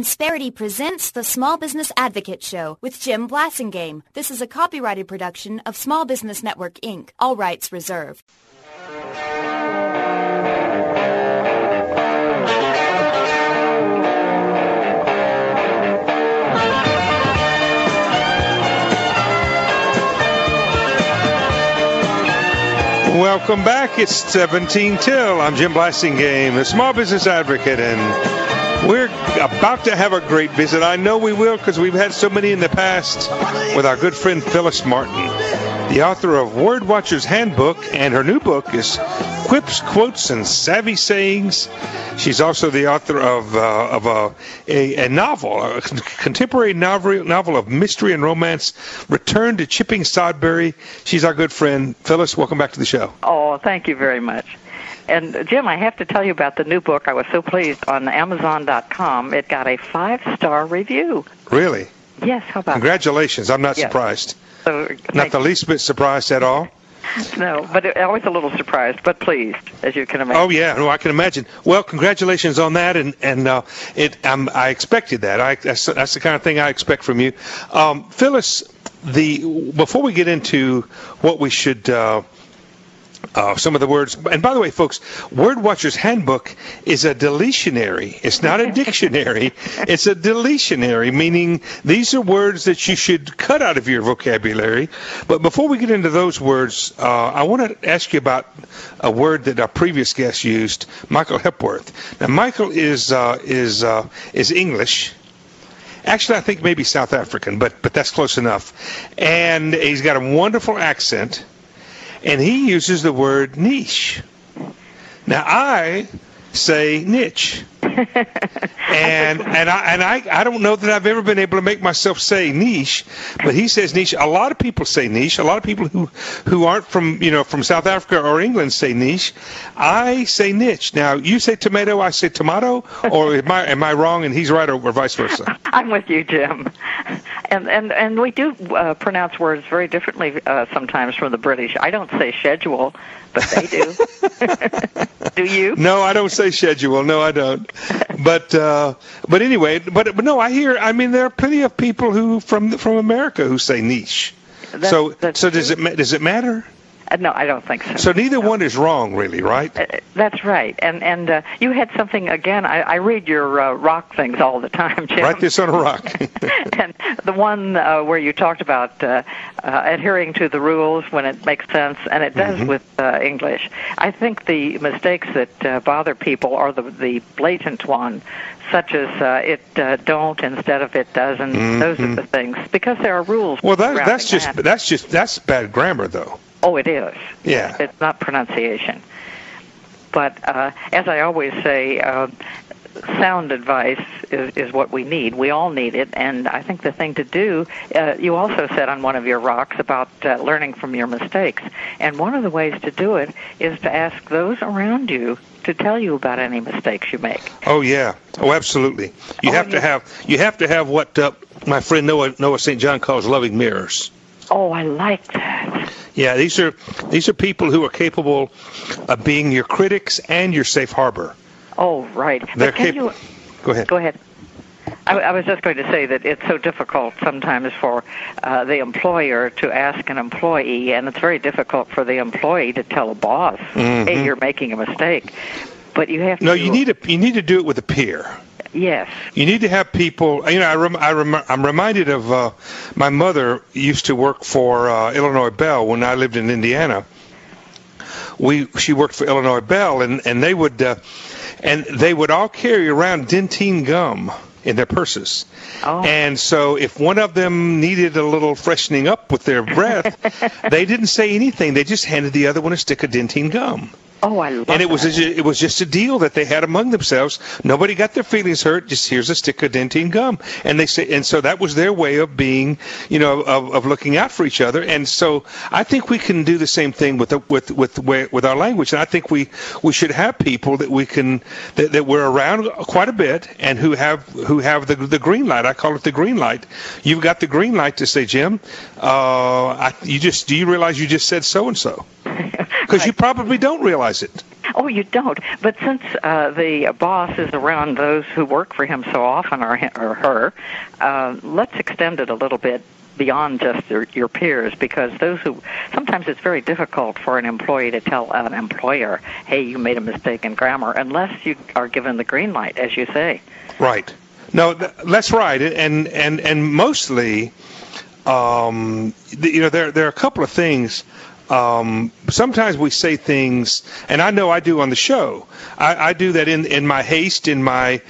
Insperity presents the Small Business Advocate Show with Jim Blasingame. This is a copyrighted production of Small Business Network, Inc. All rights reserved. Welcome back. It's 17 till. I'm Jim Blasingame, a small business advocate, and we're about to have a great visit. I know we will because we've had so many in the past with our good friend Phyllis Martin, the author of Word Watcher's Handbook, and her new book is Quips, Quotes, and Savvy Sayings. She's also the author of a novel, a contemporary novel of mystery and romance, Return to Chipping Sodbury. She's our good friend. Phyllis, welcome back to the show. Oh, thank you very much. And, Jim, I have to tell you about the new book. I was so pleased. On Amazon.com, it got a 5-star review. Really? Yes, how about Congratulations. I'm not surprised. So, not the least bit surprised at all. No, but always a little surprised, but pleased, as you can imagine. Oh yeah, no, I can imagine. Well, congratulations on that, and I expected that. That's the kind of thing I expect from you, Phyllis. Before we get into what we should. Some of the words, and by the way, folks, Word Watcher's Handbook is a deletionary. It's not a dictionary. It's a deletionary, meaning these are words that you should cut out of your vocabulary. But before we get into those words, I want to ask you about a word that our previous guest used, Michael Hepworth. Now, Michael is English. Actually, I think maybe South African, but that's close enough. And he's got a wonderful accent. And he uses the word niche. Now I say niche, and I don't know that I've ever been able to make myself say niche, but he says niche. A lot of people say niche. A lot of people who aren't from South Africa or England say niche. I say niche. Now you say tomato, I say tomato, or am I wrong and he's right, or vice versa? I'm with you, Jim. And we do pronounce words very differently sometimes from the British. I don't say schedule, but they do. Do you? No, I don't say schedule. No, I don't. But anyway, but no, I mean, there are plenty of people who from America who say niche. So does it matter? No, I don't think so. So neither one is wrong, really, right? That's right. And you had something, again, I read your rock things all the time, Jim. Write this on a rock. And the one where you talked about adhering to the rules when it makes sense, and it does with English. I think the mistakes that bother people are the blatant one, such as it don't instead of it doesn't. Those are the things, because there are rules. Well, that's bad grammar, though. Oh, it is. Yeah. It's not pronunciation. But as I always say, sound advice is what we need. We all need it. And I think the thing to do, you also said on one of your rocks about learning from your mistakes. And one of the ways to do it is to ask those around you to tell you about any mistakes you make. Oh, yeah. Oh, absolutely. You have to have what my friend Noah St. John calls loving mirrors. Oh, I like that. Yeah, these are people who are capable of being your critics and your safe harbor. Oh, right. Go ahead. Go ahead. I was just going to say that it's so difficult sometimes for the employer to ask an employee, and it's very difficult for the employee to tell a boss, hey, you're making a mistake. But you have to. No, you need to do it with a peer. Yes. You need to have people. I'm reminded of my mother used to work for Illinois Bell when I lived in Indiana. She worked for Illinois Bell, and they would all carry around Dentyne gum in their purses. Oh. And so if one of them needed a little freshening up with their breath, they didn't say anything. They just handed the other one a stick of Dentyne gum. Oh, I love And it was just a deal that they had among themselves. Nobody got their feelings hurt. Just here's a stick of Dentyne gum, and so that was their way of being, of looking out for each other. And so I think we can do the same thing with our language. And I think we should have people that that we're around quite a bit and who have the green light. I call it the green light. You've got the green light to say, Jim, do you realize you just said so and so? Because you probably don't realize it. Oh, you don't. But since the boss is around those who work for him so often or her, let's extend it a little bit beyond just your peers, because sometimes it's very difficult for an employee to tell an employer, hey, you made a mistake in grammar, unless you are given the green light, as you say. Right. No, that's right. And mostly, there are a couple of things. Sometimes we say things, and I know I do on the show. I do that in my haste, in my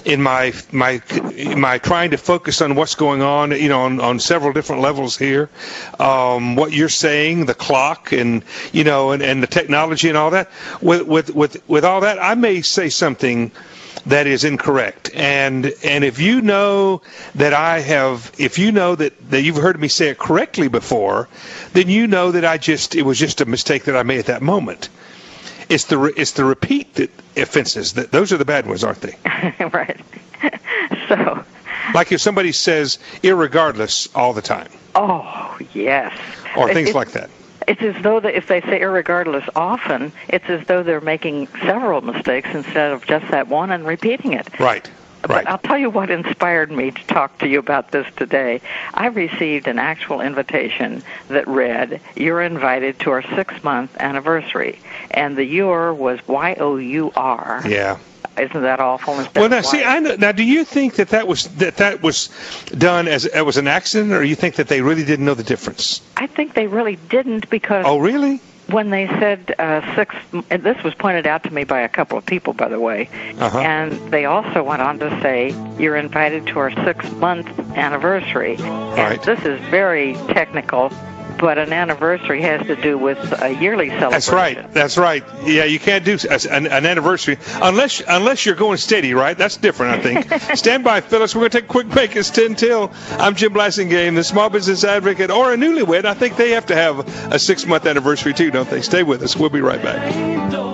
trying to focus on what's going on, on several different levels here. What you're saying, the clock, and the technology and all that. With all that, I may say something that is incorrect. And if you know that that you've heard me say it correctly before, then you know that it was just a mistake that I made at that moment. It's the repeat that offenses. Those are the bad ones, aren't they? Right. So, like if somebody says irregardless all the time. Oh, yes. Or things like that. It's as though if they say irregardless often, it's as though they're making several mistakes instead of just that one and repeating it. Right. But I'll tell you what inspired me to talk to you about this today. I received an actual invitation that read, "You're invited to our 6-month anniversary." And the "your" was Y-O-U-R. Yeah. Isn't that awful? Well, now, see, now, do you think that was done as it was an accident, or you think that they really didn't know the difference? I think they really didn't, because... Oh, really? When they said and this was pointed out to me by a couple of people, by the way, and they also went on to say, you're invited to our 6-month anniversary. Right. And this is very technical, but an anniversary has to do with a yearly celebration. That's right. Yeah, you can't do an anniversary unless you're going steady, right? That's different, I think. Stand by, Phyllis. We're going to take a quick break. It's 10 till. I'm Jim Blasingame, the small business advocate, or a newlywed. I think they have to have a 6-month anniversary, too, don't they? Stay with us. We'll be right back.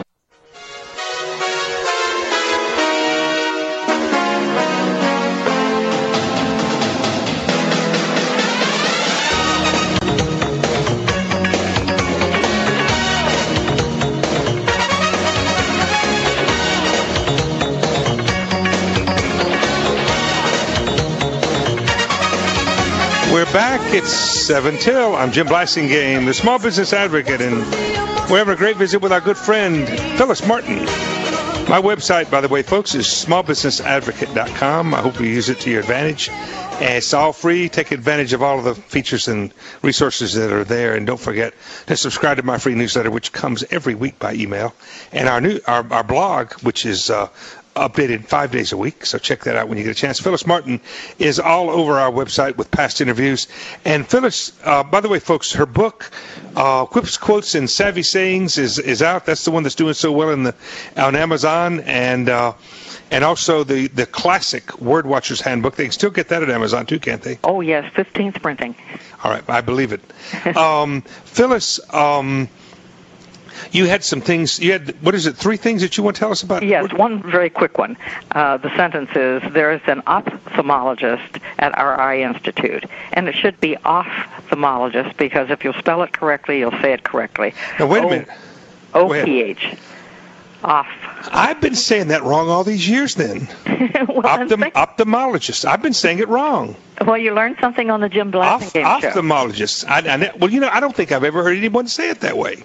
We're back. It's 7 till. I'm Jim Blasingame, the small business advocate, and we're having a great visit with our good friend, Phyllis Martin. My website, by the way, folks, is smallbusinessadvocate.com. I hope you use it to your advantage. And it's all free. Take advantage of all of the features and resources that are there. And don't forget to subscribe to my free newsletter, which comes every week by email. And our blog, which is updated 5 days a week, so check that out when you get a chance. Phyllis Martin is all over our website with past interviews. And Phyllis, by the way, folks, her book, Quips, Quotes, and Savvy Sayings is out. That's the one that's doing so well on Amazon, and also the classic Word Watcher's Handbook. They can still get that at Amazon too, can't they? Oh, yes, 15th printing. All right, I believe it. Phyllis, you had some things, 3 things that you want to tell us about? Yes, one very quick one. The sentence is, there is an ophthalmologist at our eye institute. And it should be ophthalmologist, because if you'll spell it correctly, you'll say it correctly. Now, wait a minute. O-P-H. Off. I've been saying that wrong all these years then. Ophthalmologist. I've been saying it wrong. Well, you learned something on the Jim Blasingame show. Ophthalmologist. I don't think I've ever heard anyone say it that way.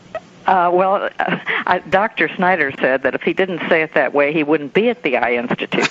Dr. Snyder said that if he didn't say it that way, he wouldn't be at the Eye Institute.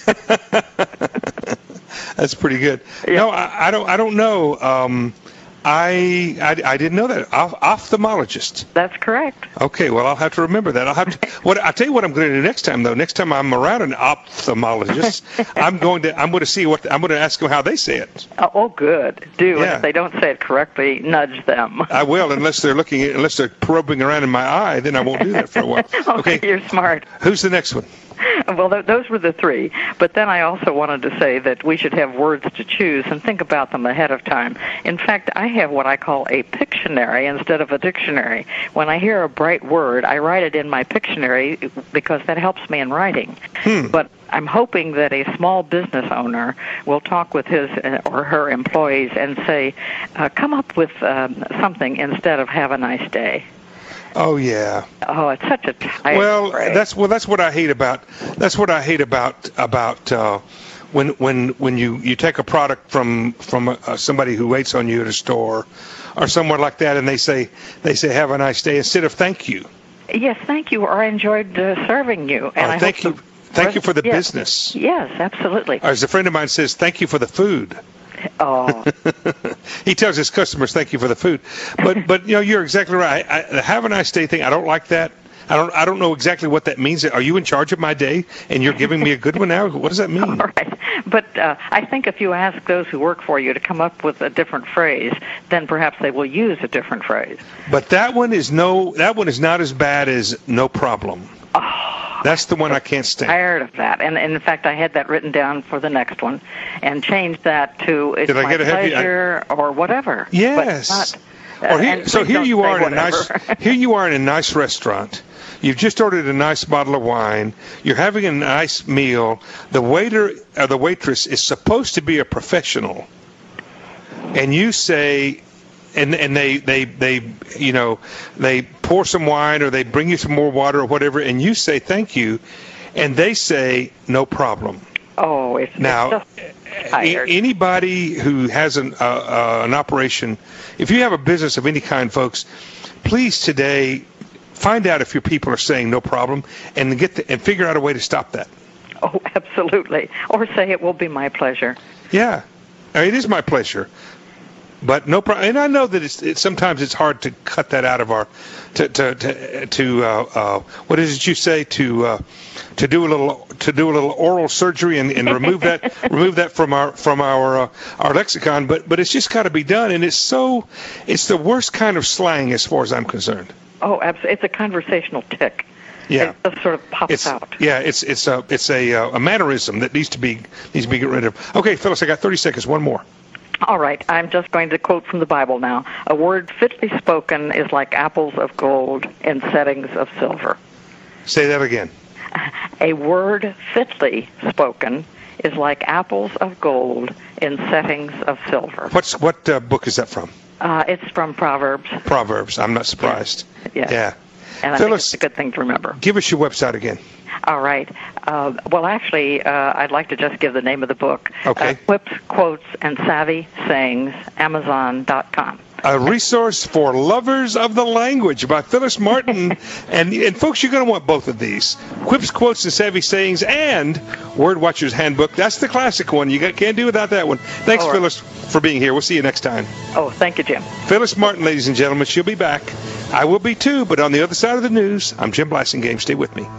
That's pretty good. Yeah. No, I don't know. I didn't know that. Ophthalmologist. That's correct. Okay, well, I'll have to remember that. I'll tell you what I'm going to do next time, though. Next time I'm around an ophthalmologist, I'm going to ask them how they say it. Oh, good. Do. Yeah. And if they don't say it correctly, nudge them. I will, unless they're probing around in my eye, then I won't do that for a while. Okay, you're smart. Who's the next one? Well, those were the 3. But then I also wanted to say that we should have words to choose and think about them ahead of time. In fact, I have what I call a Pictionary instead of a dictionary. When I hear a bright word, I write it in my Pictionary because that helps me in writing. But I'm hoping that a small business owner will talk with his or her employees and say, come up with something instead of have a nice day. Oh yeah. Oh, it's such a tight phrase. That's what I hate about when you take a product from somebody who waits on you at a store or somewhere like that, and they say have a nice day instead of thank you. Yes, thank you, or I enjoyed serving you. And thank you for the business. Yes, absolutely. Or as a friend of mine says, thank you for the food. Oh. He tells his customers thank you for the food. But you're exactly right. The have a nice day thing, I don't like that. I don't know exactly what that means. Are you in charge of my day and you're giving me a good one now? What does that mean? All right. But I think if you ask those who work for you to come up with a different phrase, then perhaps they will use a different phrase. But that one is not as bad as no problem. Oh, that's the one I can't stand. Tired of that. And in fact, I had that written down for the next one and changed that to it's my pleasure or whatever. Yes. Here you are in a nice restaurant. You've just ordered a nice bottle of wine. You're having a nice meal. The waiter or the waitress is supposed to be a professional, and you say, and they pour some wine or they bring you some more water or whatever, and you say thank you, and they say no problem. Oh, it's just tired. Anybody who has an operation, if you have a business of any kind, folks, please today find out if your people are saying no problem and and figure out a way to stop that. Oh, absolutely. Or say it will be my pleasure. Yeah, it is my pleasure. But no problem. And I know that sometimes it's hard to cut that out of our what is it you say to do a little oral surgery and remove that from our lexicon. But it's just got to be done, and it's the worst kind of slang as far as I'm concerned. Oh, absolutely! It's a conversational tick. Yeah, it just sort of pops out. Yeah, it's a mannerism that needs to be get rid of. Okay, Phyllis, I got 30 seconds. One more. All right, I'm just going to quote from the Bible now. A word fitly spoken is like apples of gold in settings of silver. Say that again. A word fitly spoken is like apples of gold in settings of silver. What book is that from? It's from Proverbs. Proverbs. I'm not surprised. Yeah. And I think it's a good thing to remember. Give us your website again. All right. Well, actually, I'd like to just give the name of the book. Okay. Quips, Quotes, and Savvy Sayings, Amazon.com. A resource for lovers of the language by Phyllis Martin. and folks, you're going to want both of these. Quips, Quotes, and Savvy Sayings, and Word Watcher's Handbook. That's the classic one. You can't do without that one. Thanks, Phyllis, for being here. We'll see you next time. Oh, thank you, Jim. Phyllis Martin, ladies and gentlemen. She'll be back. I will be too, but on the other side of the news, I'm Jim Blasingame. Stay with me.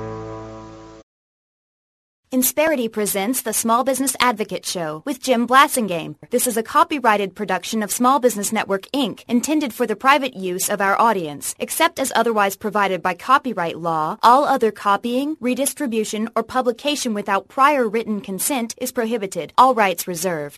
Insperity presents the Small Business Advocate Show with Jim Blasingame. This is a copyrighted production of Small Business Network, Inc., intended for the private use of our audience. Except as otherwise provided by copyright law, all other copying, redistribution, or publication without prior written consent is prohibited. All rights reserved.